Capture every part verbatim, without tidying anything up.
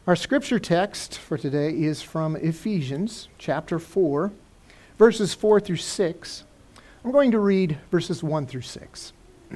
Our scripture text for today is from Ephesians chapter four, verses four through six. I'm going to read verses one through six.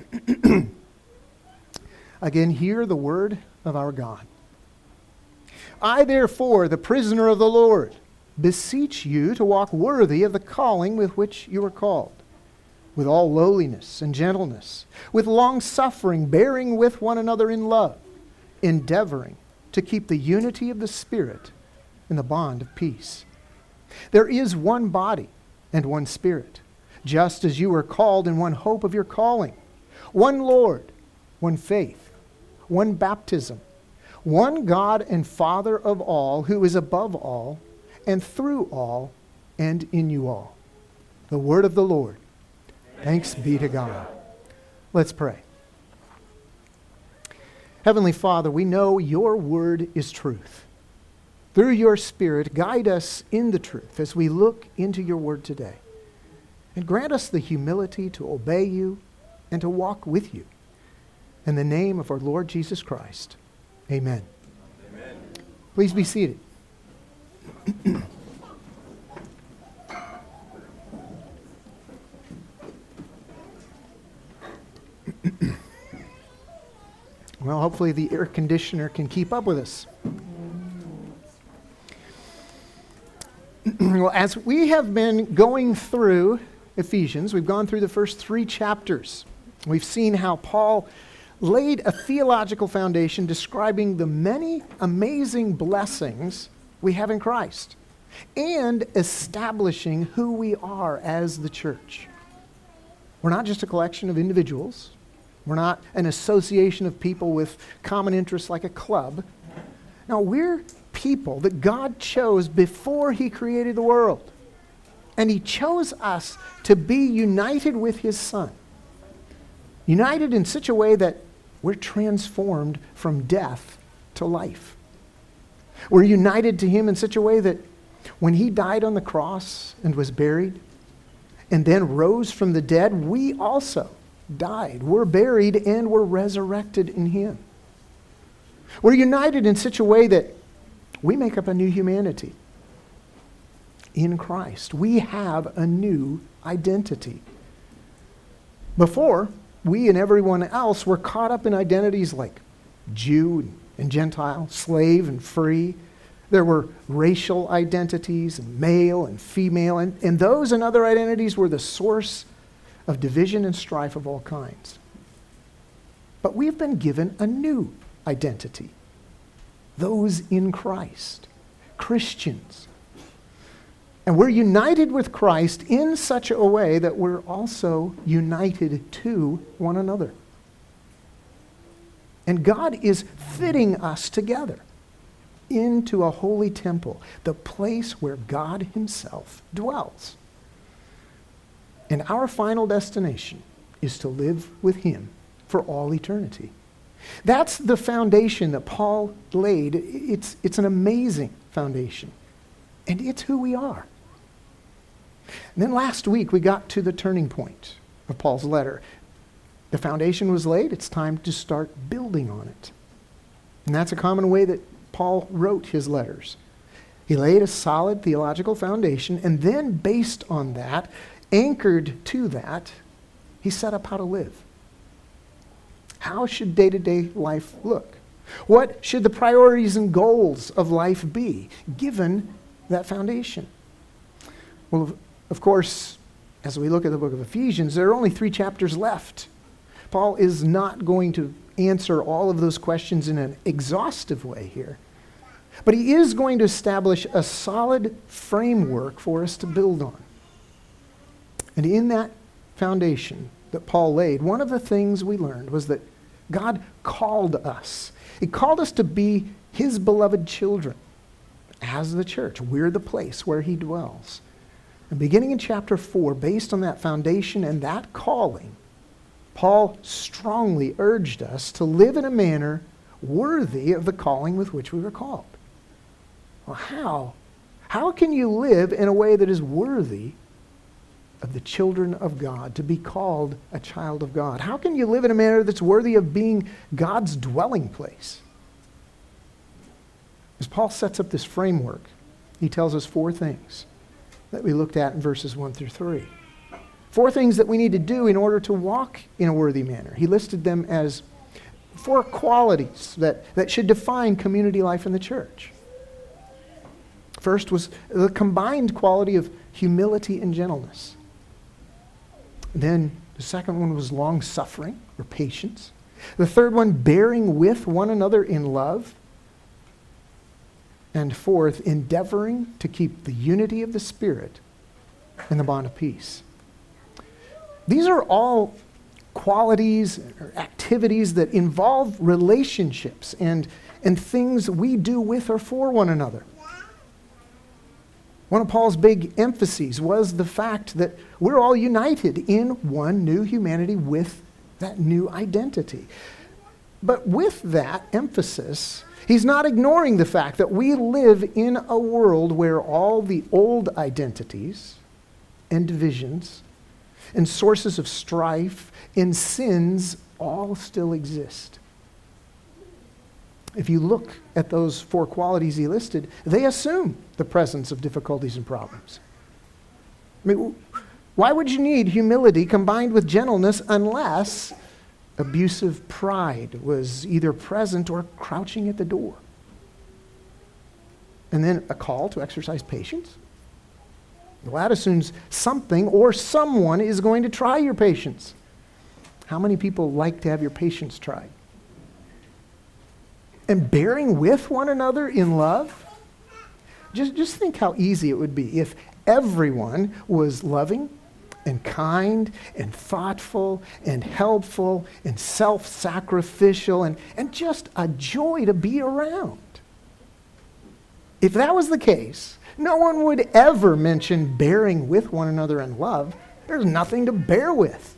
Again, hear the word of our God. I, therefore, the prisoner of the Lord, beseech you to walk worthy of the calling with which you are called, with all lowliness and gentleness, with long-suffering, bearing with one another in love, endeavoring to keep the unity of the Spirit in the bond of peace. There is one body and one Spirit, just as you were called in one hope of your calling, one Lord, one faith, one baptism, one God and Father of all, who is above all, and through all, and in you all. The word of the Lord. Thanks be to God. Let's pray. Heavenly Father, we know your word is truth. Through your Spirit, guide us in the truth as we look into your word today. And grant us the humility to obey you and to walk with you. In the name of our Lord Jesus Christ, amen. Amen. Please be seated. Well, hopefully the air conditioner can keep up with us. Well, as we have been going through Ephesians, we've gone through the first three chapters. We've seen how Paul laid a theological foundation describing the many amazing blessings we have in Christ and establishing who we are as the church. We're not just a collection of individuals. We're not an association of people with common interests like a club. No, we're people that God chose before he created the world. And he chose us to be united with his Son. United in such a way that we're transformed from death to life. We're united to him in such a way that when he died on the cross and was buried and then rose from the dead, we also died. We're buried and we're resurrected in him. We're united in such a way that we make up a new humanity. In Christ, we have a new identity. Before, we and everyone else were caught up in identities like Jew and Gentile, slave and free. There were racial identities and male and female, and, and those and other identities were the source of division and strife of all kinds. But we've been given a new identity. Those in Christ, Christians. And we're united with Christ in such a way that we're also united to one another. And God is fitting us together into a holy temple, the place where God himself dwells. And our final destination is to live with him for all eternity. That's the foundation that Paul laid. It's, it's an amazing foundation. And it's who we are. And then last week we got to the turning point of Paul's letter. The foundation was laid. It's time to start building on it. And that's a common way that Paul wrote his letters. He laid a solid theological foundation, and then based on that, anchored to that, he set up how to live. How should day-to-day life look? What should the priorities and goals of life be, given that foundation? Well, of course, as we look at the book of Ephesians, there are only three chapters left. Paul is not going to answer all of those questions in an exhaustive way here. But he is going to establish a solid framework for us to build on. And in that foundation that Paul laid, one of the things we learned was that God called us. He called us to be his beloved children. As the church, we're the place where he dwells. And beginning in chapter four, based on that foundation and that calling, Paul strongly urged us to live in a manner worthy of the calling with which we were called. Well, how? How can you live in a way that is worthy of the children of God, to be called a child of God? How can you live in a manner that's worthy of being God's dwelling place? As Paul sets up this framework, he tells us four things that we looked at in verses one through three. Four things that we need to do in order to walk in a worthy manner. He listed them as four qualities that, that should define community life in the church. First was the combined quality of humility and gentleness. Then the second one was long-suffering or patience. The third one, bearing with one another in love. And fourth, endeavoring to keep the unity of the Spirit in the bond of peace. These are all qualities or activities that involve relationships and, and things we do with or for one another. One of Paul's big emphases was the fact that we're all united in one new humanity with that new identity. But with that emphasis, he's not ignoring the fact that we live in a world where all the old identities and divisions and sources of strife and sins all still exist. If you look at those four qualities he listed, they assume the presence of difficulties and problems. I mean, why would you need humility combined with gentleness unless abusive pride was either present or crouching at the door? And then a call to exercise patience? Well, that assumes something or someone is going to try your patience. How many people like to have your patience tried? And bearing with one another in love? Just, just think how easy it would be if everyone was loving and kind and thoughtful and helpful and self-sacrificial and, and just a joy to be around. If that was the case, no one would ever mention bearing with one another in love. There's nothing to bear with.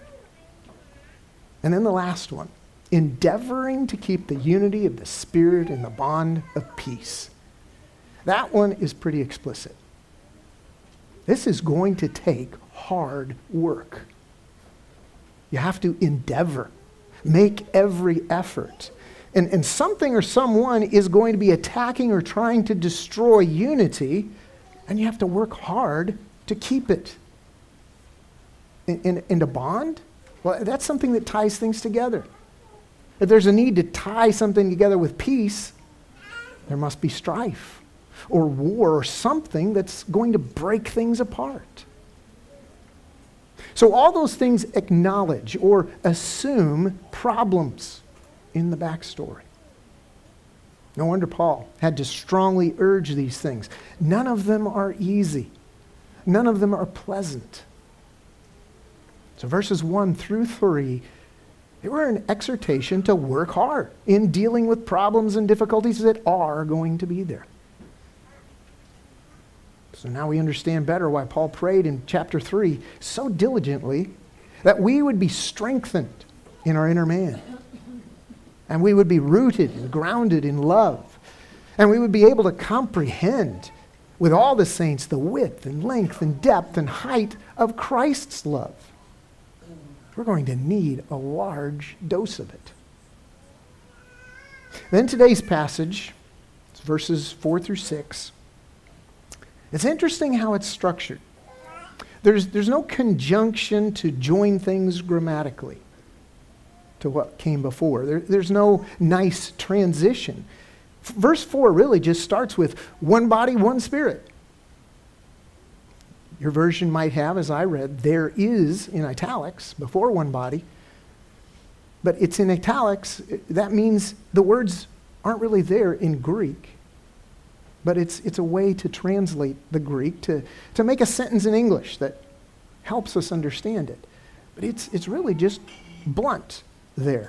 And then the last one, endeavoring to keep the unity of the Spirit in the bond of peace. That one is pretty explicit. This is going to take hard work. You have to endeavor, make every effort. And, and something or someone is going to be attacking or trying to destroy unity, and you have to work hard to keep it. In, in, in a bond, well, that's something that ties things together. If there's a need to tie something together with peace, there must be strife or war or something that's going to break things apart. So all those things acknowledge or assume problems in the backstory. No wonder Paul had to strongly urge these things. None of them are easy. None of them are pleasant. So verses one through three, they were an exhortation to work hard in dealing with problems and difficulties that are going to be there. So now we understand better why Paul prayed in chapter three so diligently that we would be strengthened in our inner man. And we would be rooted and grounded in love. And we would be able to comprehend with all the saints the width and length and depth and height of Christ's love. We're going to need a large dose of it. Then today's passage, it's verses four through six. It's interesting how it's structured. There's, there's no conjunction to join things grammatically to what came before. There, there's no nice transition. Verse four really just starts with one body, one spirit. Your version might have, as I read, there is in italics before one body. But it's in italics. That means the words aren't really there in Greek. But it's it's a way to translate the Greek to, to make a sentence in English that helps us understand it. But it's it's really just blunt there.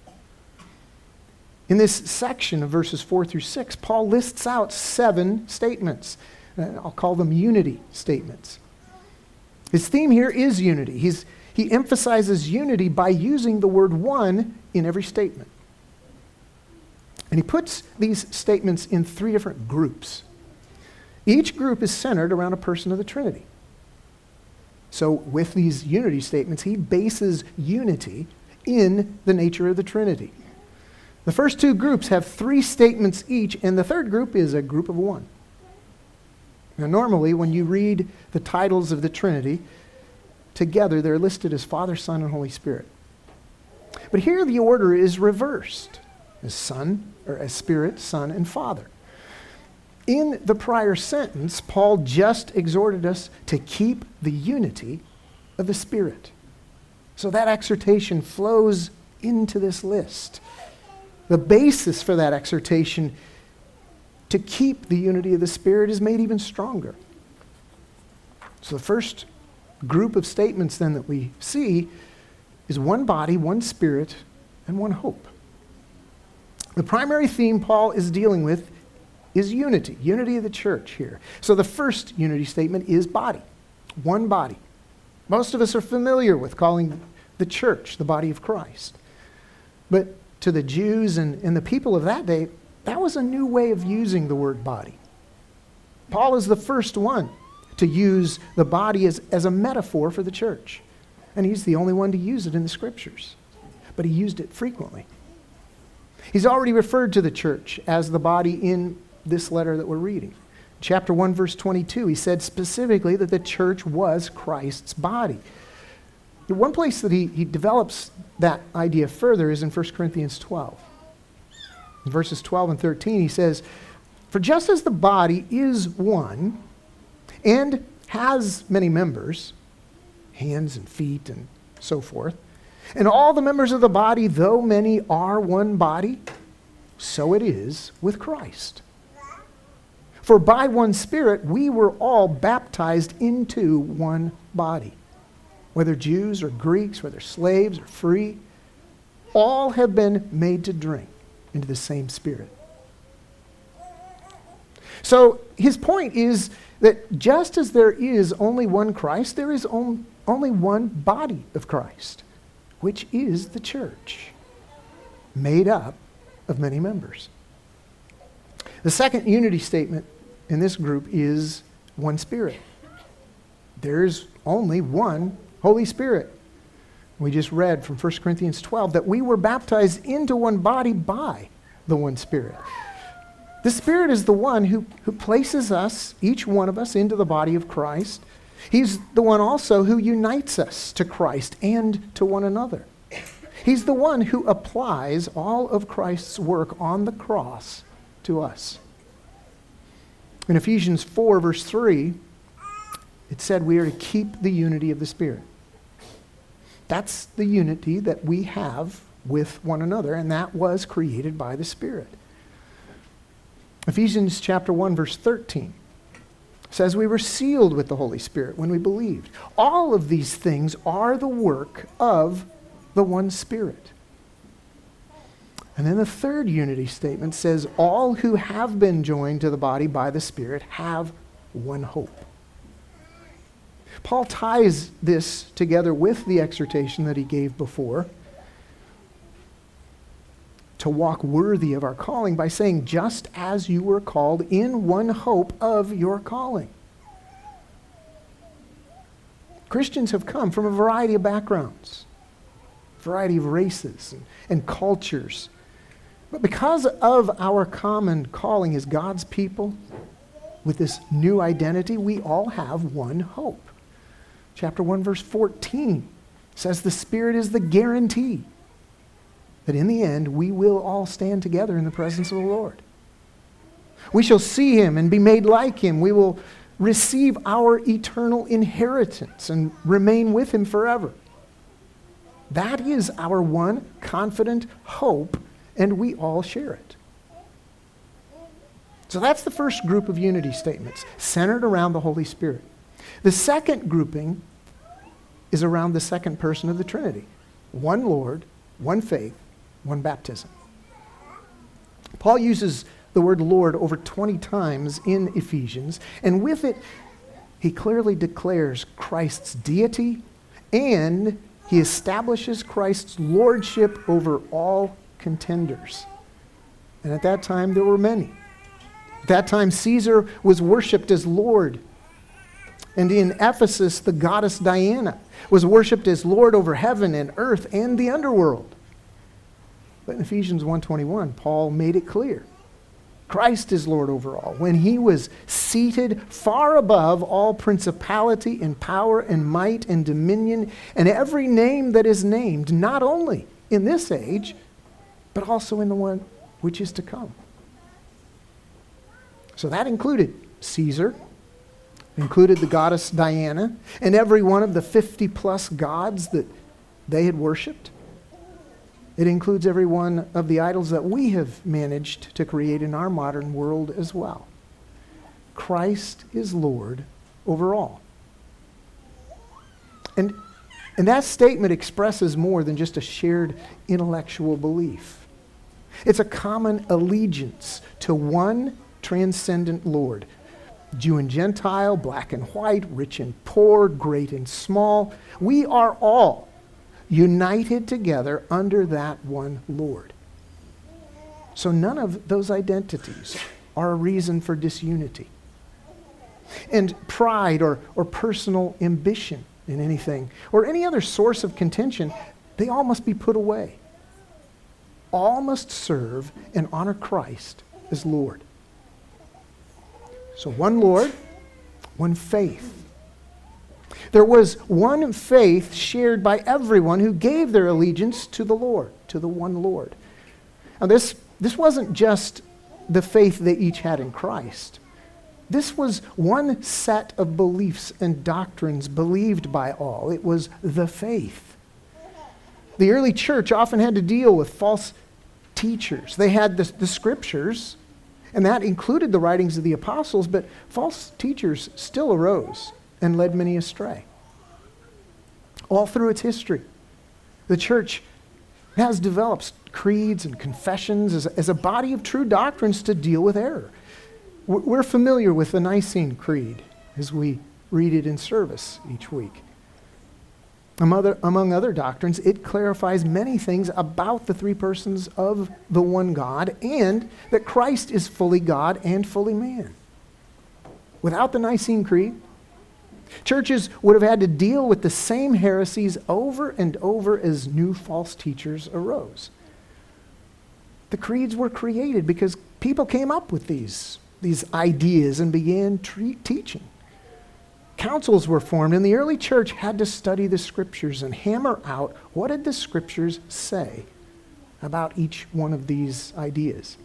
In this section of verses four through six, Paul lists out seven statements. I'll call them unity statements. His theme here is unity. He's, he emphasizes unity by using the word one in every statement. And he puts these statements in three different groups. Each group is centered around a person of the Trinity. So with these unity statements, he bases unity in the nature of the Trinity. The first two groups have three statements each, and the third group is a group of one. Now, normally, when you read the titles of the Trinity, together they're listed as Father, Son, and Holy Spirit. But here the order is reversed, as Son, or as Spirit, Son, and Father. In the prior sentence, Paul just exhorted us to keep the unity of the Spirit. So that exhortation flows into this list. The basis for that exhortation to keep the unity of the Spirit is made even stronger. So the first group of statements then that we see is one body, one Spirit, and one hope. The primary theme Paul is dealing with is unity, unity of the church here. So the first unity statement is body, one body. Most of us are familiar with calling the church the body of Christ. But to the Jews and, and the people of that day, that was a new way of using the word body. Paul is the first one to use the body as, as a metaphor for the church. And he's the only one to use it in the scriptures. But he used it frequently. He's already referred to the church as the body in this letter that we're reading. Chapter one, verse twenty-two, he said specifically that the church was Christ's body. The one place that he, he develops that idea further is in First Corinthians twelve. In verses twelve and thirteen, he says, "For just as the body is one and has many members, hands and feet and so forth, and all the members of the body, though many, are one body, so it is with Christ. For by one Spirit we were all baptized into one body. Whether Jews or Greeks, whether slaves or free, all have been made to drink into the same Spirit." So his point is that just as there is only one Christ, there is on, only one body of Christ, which is the church, made up of many members. The second unity statement in this group is one Spirit. There's only one Holy Spirit. We just read from First Corinthians twelve that we were baptized into one body by the one Spirit. The Spirit is the one who, who places us, each one of us, into the body of Christ. He's the one also who unites us to Christ and to one another. He's the one who applies all of Christ's work on the cross to us. In Ephesians four, verse three, it said we are to keep the unity of the Spirit. That's the unity that we have with one another, and that was created by the Spirit. Ephesians chapter one, verse thirteen says we were sealed with the Holy Spirit when we believed. All of these things are the work of the one Spirit. And then the third unity statement says all who have been joined to the body by the Spirit have one hope. Paul ties this together with the exhortation that he gave before to walk worthy of our calling by saying, just as you were called in one hope of your calling. Christians have come from a variety of backgrounds, variety of races and, and cultures. But because of our common calling as God's people, with this new identity, we all have one hope. Chapter one, verse fourteen says the Spirit is the guarantee that in the end we will all stand together in the presence of the Lord. We shall see him and be made like him. We will receive our eternal inheritance and remain with him forever. That is our one confident hope, and we all share it. So that's the first group of unity statements, centered around the Holy Spirit. The second grouping is around the second person of the Trinity. One Lord, one faith, one baptism. Paul uses the word Lord over twenty times in Ephesians, and with it, he clearly declares Christ's deity, and he establishes Christ's lordship over all contenders. And at that time, there were many. At that time, Caesar was worshipped as Lord. And in Ephesus, the goddess Diana was worshipped as Lord over heaven and earth and the underworld. But in Ephesians one twenty-one, Paul made it clear. Christ is Lord over all. When he was seated far above all principality and power and might and dominion and every name that is named, not only in this age, but also in the one which is to come. So that included Caesar, included the goddess Diana, and every one of the fifty plus gods that they had worshipped. It includes every one of the idols that we have managed to create in our modern world as well. Christ is Lord over all. And, and that statement expresses more than just a shared intellectual belief. It's a common allegiance to one transcendent Lord. Jew and Gentile, black and white, rich and poor, great and small. We are all united together under that one Lord. So none of those identities are a reason for disunity. And pride or, or personal ambition in anything, or any other source of contention, they all must be put away. All must serve and honor Christ as Lord. So one Lord, one faith. There was one faith shared by everyone who gave their allegiance to the Lord, to the one Lord. Now this, this wasn't just the faith they each had in Christ. This was one set of beliefs and doctrines believed by all. It was the faith. The early church often had to deal with false teachers. They had the, the scriptures, and that included the writings of the apostles, but false teachers still arose and led many astray. All through its history, the church has developed creeds and confessions as a, as a body of true doctrines to deal with error. We're familiar with the Nicene Creed as we read it in service each week. Among other, among other doctrines, it clarifies many things about the three persons of the one God and that Christ is fully God and fully man. Without the Nicene Creed, churches would have had to deal with the same heresies over and over as new false teachers arose. The creeds were created because people came up with these, these ideas and began tre- teaching. Councils were formed, and the early church had to study the scriptures and hammer out what did the scriptures say about each one of these ideas.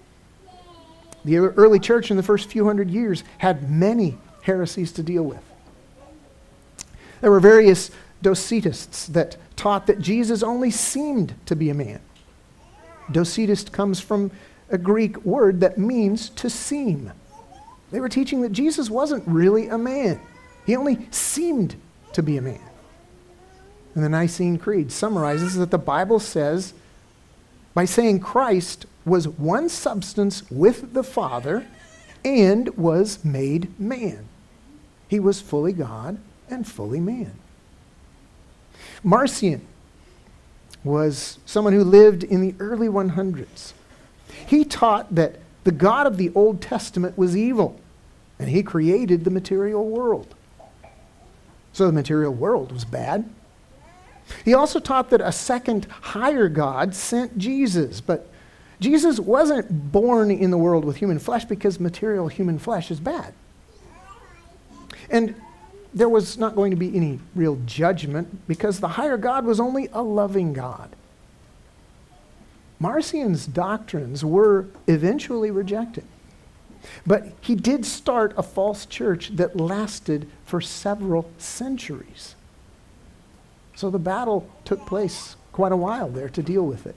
The early church in the first few hundred years had many heresies to deal with. There were various Docetists that taught that Jesus only seemed to be a man. Docetist comes from a Greek word that means to seem. They were teaching that Jesus wasn't really a man. He only seemed to be a man. And the Nicene Creed summarizes that the Bible says, by saying Christ was one substance with the Father and was made man. He was fully God and fully man. Marcion was someone who lived in the early one hundreds. He taught that the God of the Old Testament was evil, and he created the material world. So the material world was bad. He also taught that a second higher God sent Jesus, but Jesus wasn't born in the world with human flesh because material human flesh is bad. And there was not going to be any real judgment because the higher God was only a loving God. Marcion's doctrines were eventually rejected. But he did start a false church that lasted for several centuries. So the battle took place quite a while there to deal with it.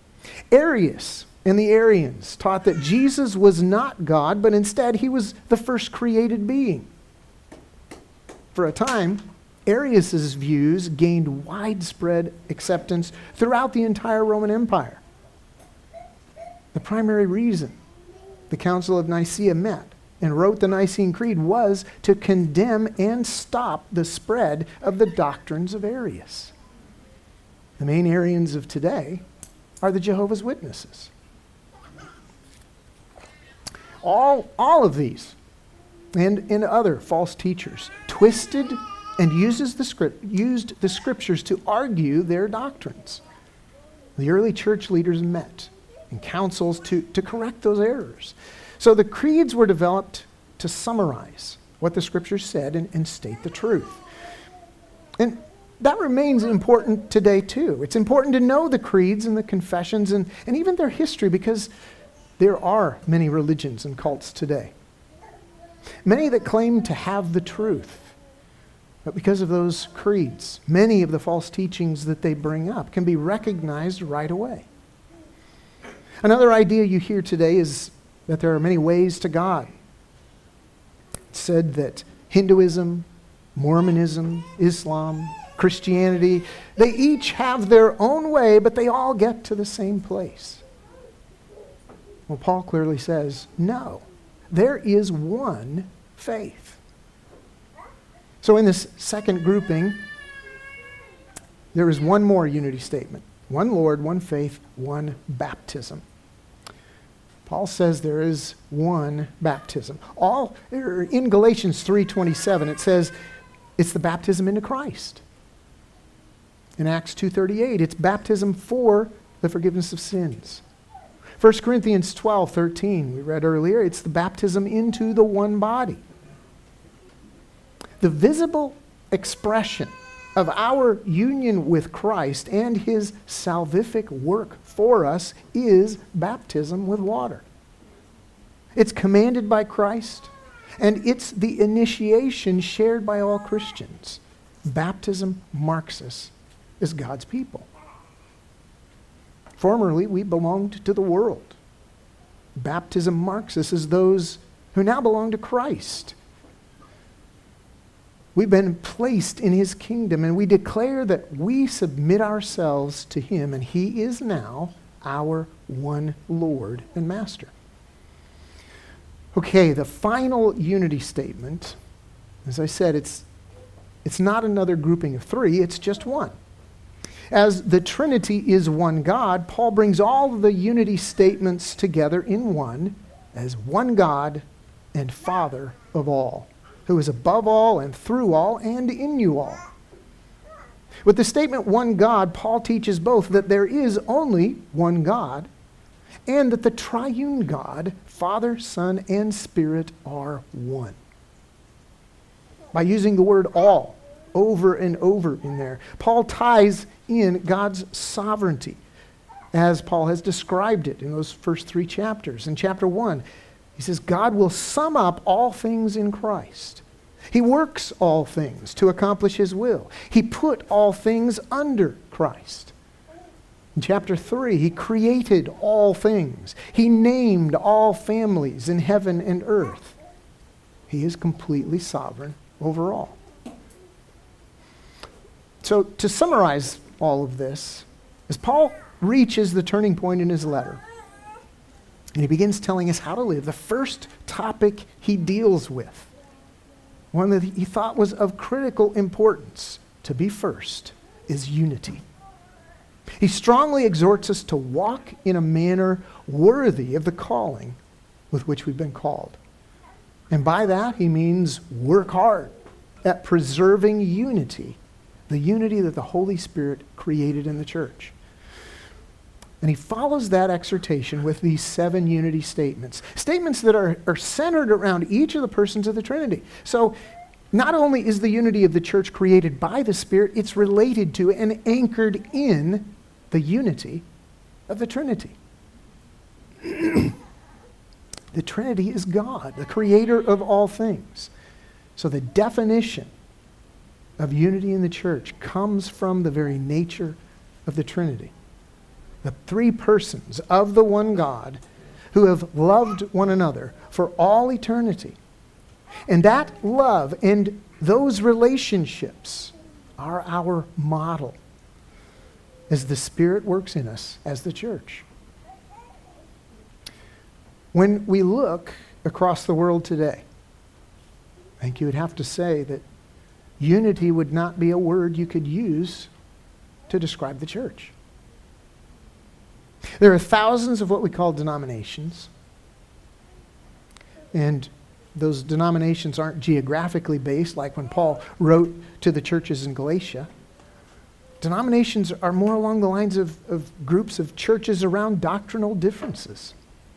Arius and the Arians taught that Jesus was not God, but instead he was the first created being. For a time, Arius' views gained widespread acceptance throughout the entire Roman Empire. The primary reason the Council of Nicaea met and wrote the Nicene Creed was to condemn and stop the spread of the doctrines of Arius. The main Arians of today are the Jehovah's Witnesses. All, all of these and, and other false teachers twisted and uses the script, used the scriptures to argue their doctrines. The early church leaders met in councils to, to correct those errors. So the creeds were developed to summarize what the Scriptures said and, and state the truth. And that remains important today too. It's important to know the creeds and the confessions and, and even their history, because there are many religions and cults today. Many that claim to have the truth. But because of those creeds, many of the false teachings that they bring up can be recognized right away. Another idea you hear today is that there are many ways to God. It's said that Hinduism, Mormonism, Islam, Christianity, they each have their own way, but they all get to the same place. Well, Paul clearly says, no, there is one faith. So in this second grouping, there is one more unity statement. One Lord, one faith, one baptism. Paul says there is one baptism. All in Galatians three twenty-seven, it says it's the baptism into Christ. In Acts two thirty-eight, it's baptism for the forgiveness of sins. First Corinthians twelve thirteen, we read earlier, it's the baptism into the one body. The visible expression of our union with Christ and his salvific work for us is baptism with water. It's commanded by Christ, and it's the initiation shared by all Christians. Baptism marks us as God's people. Formerly, we belonged to the world. Baptism marks us as those who now belong to Christ. We've been placed in his kingdom, and we declare that we submit ourselves to him, and he is now our one Lord and Master. Okay, the final unity statement, as I said, it's, it's not another grouping of three, it's just one. As the Trinity is one God, Paul brings all of the unity statements together in one as one God and Father of all, who is above all and through all and in you all. With the statement one God, Paul teaches both that there is only one God and that the triune God, Father, Son, and Spirit are one. By using the word all over and over in there, Paul ties in God's sovereignty as Paul has described it in those first three chapters. In chapter one, he says, God will sum up all things in Christ. He works all things to accomplish his will. He put all things under Christ. In chapter three, he created all things. He named all families in heaven and earth. He is completely sovereign over all. So to summarize all of this, as Paul reaches the turning point in his letter, and he begins telling us how to live, the first topic he deals with, one that he thought was of critical importance to be first, is unity. He strongly exhorts us to walk in a manner worthy of the calling with which we've been called. And by that, he means work hard at preserving unity, the unity that the Holy Spirit created in the church. And he follows that exhortation with these seven unity statements. Statements that are, are centered around each of the persons of the Trinity. So not only is the unity of the church created by the Spirit, it's related to and anchored in the unity of the Trinity. The Trinity is God, the creator of all things. So the definition of unity in the church comes from the very nature of the Trinity. The three persons of the one God who have loved one another for all eternity. And that love and those relationships are our model as the Spirit works in us as the church. When we look across the world today, I think you would have to say that unity would not be a word you could use to describe the church. There are thousands of what we call denominations. And those denominations aren't geographically based like when Paul wrote to the churches in Galatia. Denominations are more along the lines of, of groups of churches around doctrinal differences.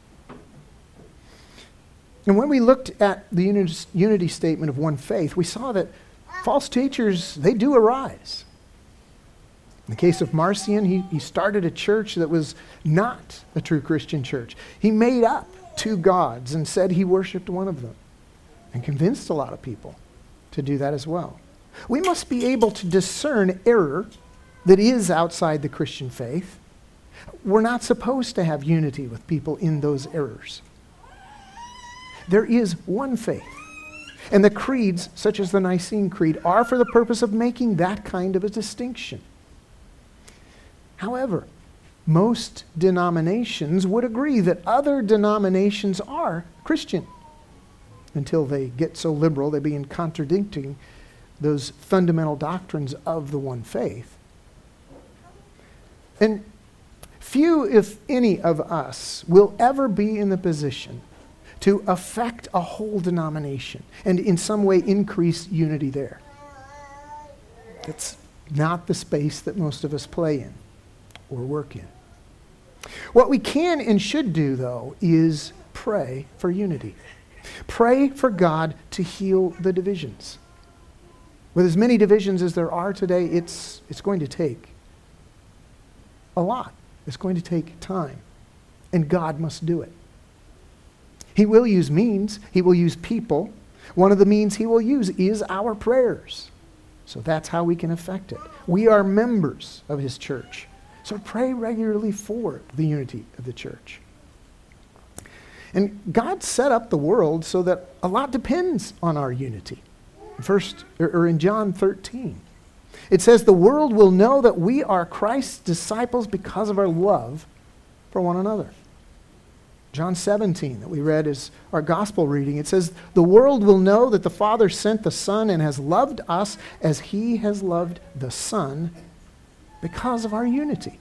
And when we looked at the unity, unity statement of one faith, we saw that false teachers, they do arise. In the case of Marcion, he, he started a church that was not a true Christian church. He made up two gods and said he worshiped one of them, and convinced a lot of people to do that as well. We must be able to discern error that is outside the Christian faith. We're not supposed to have unity with people in those errors. There is one faith, and the creeds, such as the Nicene Creed, are for the purpose of making that kind of a distinction. However, most denominations would agree that other denominations are Christian until they get so liberal they begin contradicting those fundamental doctrines of the one faith. And few, if any, of us will ever be in the position to affect a whole denomination and in some way increase unity there. That's not the space that most of us play in or work in. What we can and should do, though, is pray for unity. Pray for God to heal the divisions. With as many divisions as there are today, it's, it's going to take a lot. It's going to take time. And God must do it. He will use means. He will use people. One of the means he will use is our prayers. So that's how we can affect it. We are members of his church. So pray regularly for the unity of the church. And God set up the world so that a lot depends on our unity. First, or in John thirteen, it says, "The world will know that we are Christ's disciples because of our love for one another." John seventeen, that we read as our gospel reading, it says, "The world will know that the Father sent the Son and has loved us as he has loved the Son because of our unity."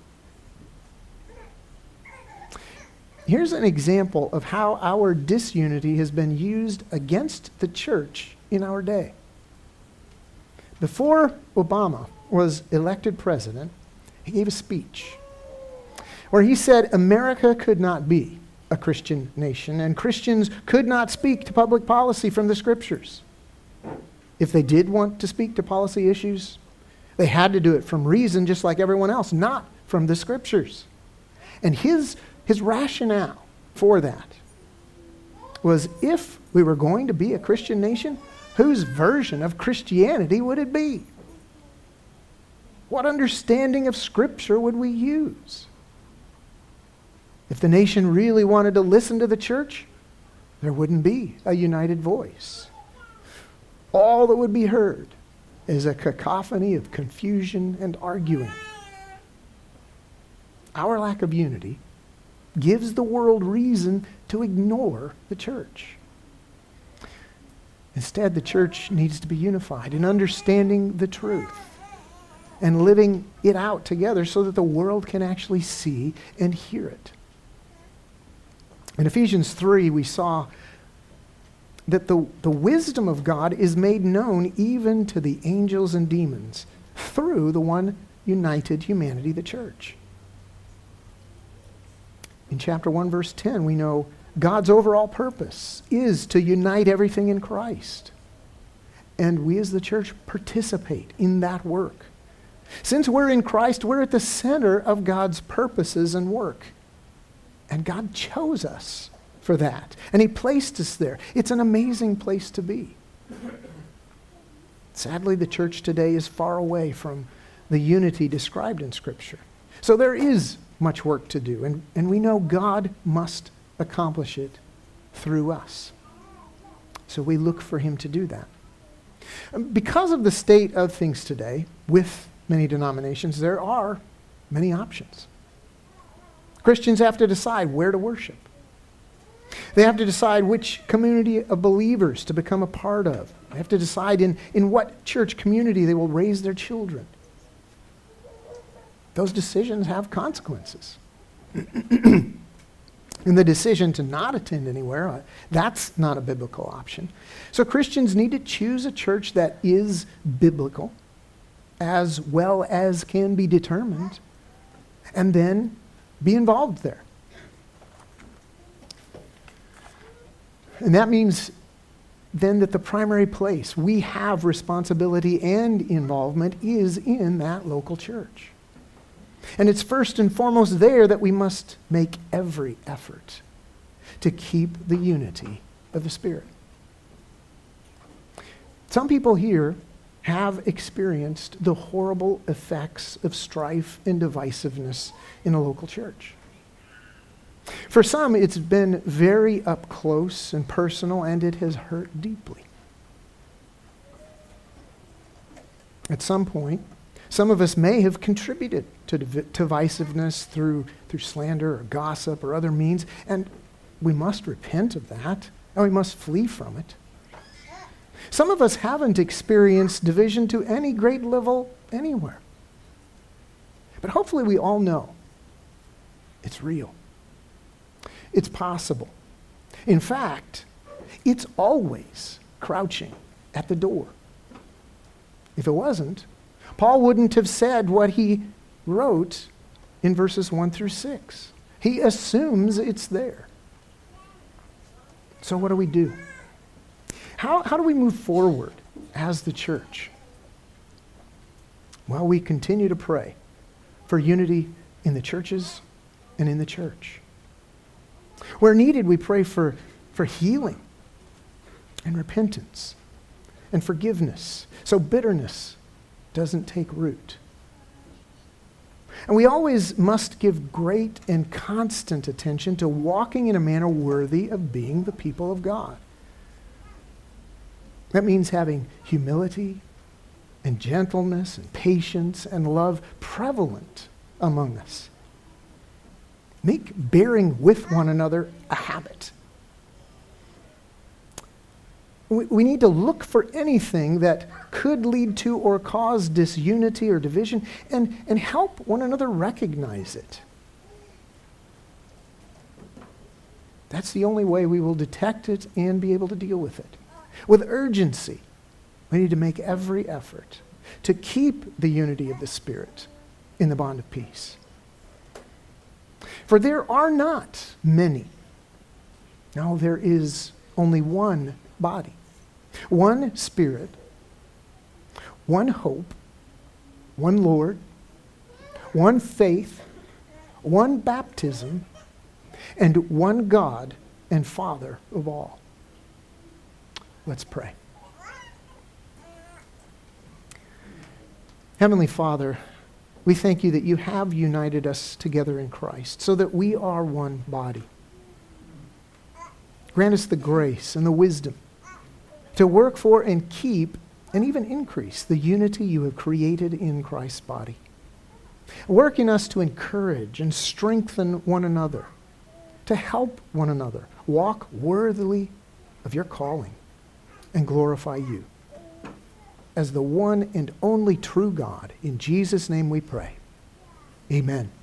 Here's an example of how our disunity has been used against the church in our day. Before Obama was elected president, he gave a speech where he said America could not be a Christian nation and Christians could not speak to public policy from the scriptures. If they did want to speak to policy issues, they had to do it from reason just like everyone else, not from the scriptures. And his, his rationale for that was, if we were going to be a Christian nation, whose version of Christianity would it be? What understanding of Scripture would we use? If the nation really wanted to listen to the church, there wouldn't be a united voice. All that would be heard is a cacophony of confusion and arguing. Our lack of unity gives the world reason to ignore the church. Instead, the church needs to be unified in understanding the truth and living it out together so that the world can actually see and hear it. In Ephesians three, we saw that the, the wisdom of God is made known even to the angels and demons through the one united humanity, the church. In chapter one, verse ten, we know God's overall purpose is to unite everything in Christ. And we as the church participate in that work. Since we're in Christ, we're at the center of God's purposes and work. And God chose us for that. And he placed us there. It's an amazing place to be. Sadly, the church today is far away from the unity described in Scripture. So there is much work to do. And, and we know God must accomplish it through us. So we look for him to do that. Because of the state of things today, with many denominations, there are many options. Christians have to decide where to worship. They have to decide which community of believers to become a part of. They have to decide in, in what church community they will raise their children. Those decisions have consequences. And the decision to not attend anywhere, uh, that's not a biblical option. So Christians need to choose a church that is biblical as well as can be determined, and then be involved there. And that means then that the primary place we have responsibility and involvement is in that local church. And it's first and foremost there that we must make every effort to keep the unity of the Spirit. Some people here have experienced the horrible effects of strife and divisiveness in a local church. For some, it's been very up close and personal, and it has hurt deeply. At some point, some of us may have contributed to div- divisiveness through, through slander or gossip or other means, and we must repent of that, and we must flee from it. Some of us haven't experienced division to any great level anywhere. But hopefully we all know it's real. It's possible. In fact, it's always crouching at the door. If it wasn't, Paul wouldn't have said what he wrote in verses one through six. He assumes it's there. So what do we do? How, how do we move forward as the church? Well, we continue to pray for unity in the churches and in the church. Where needed, we pray for, for healing and repentance and forgiveness, so bitterness doesn't take root. And we always must give great and constant attention to walking in a manner worthy of being the people of God. That means having humility and gentleness and patience and love prevalent among us. Make bearing with one another a habit. We, we need to look for anything that could lead to or cause disunity or division and, and help one another recognize it. That's the only way we will detect it and be able to deal with it. With urgency, we need to make every effort to keep the unity of the Spirit in the bond of peace. For there are not many. No, there is only one body, one Spirit, one hope, one Lord, one faith, one baptism, and one God and Father of all. Let's pray. Heavenly Father, we thank you that you have united us together in Christ so that we are one body. Grant us the grace and the wisdom to work for and keep and even increase the unity you have created in Christ's body. Work in us to encourage and strengthen one another, to help one another walk worthily of your calling and glorify you. As the one and only true God, in Jesus' name we pray. Amen.